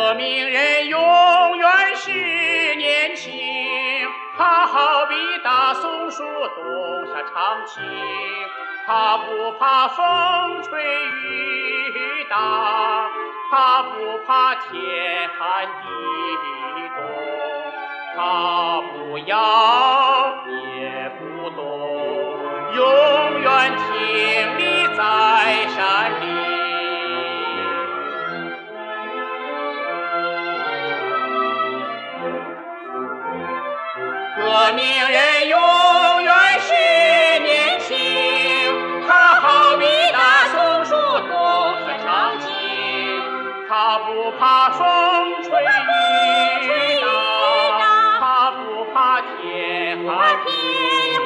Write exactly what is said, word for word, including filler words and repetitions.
革命人永远是年轻，他好比大松树冬夏常青，他不怕风吹雨打，他不怕天寒地冻，他不摇也不动，永远挺立在山里。革命人永远是年轻，他好比大松树冬夏常青，他不怕风吹雨打，他不怕天寒地冻。